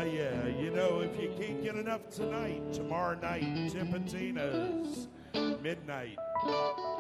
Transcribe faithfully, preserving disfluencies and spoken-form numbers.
yeah. You know, if you can't get enough tonight, tomorrow night, Tipitina's midnight.